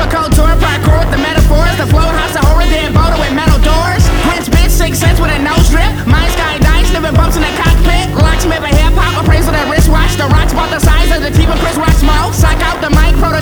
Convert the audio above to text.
cold tour, parkour with the metaphors. The flow house of horror, then voted with metal doors. Hence bitch, 6 cents with a nose drip. Mind sky dice, living bumps in the cockpit. Locksmith and hip hop, appraisal that wristwatch. The rocks bought the size of the team of Chris Rock smoke. Psych out the mic, prototype.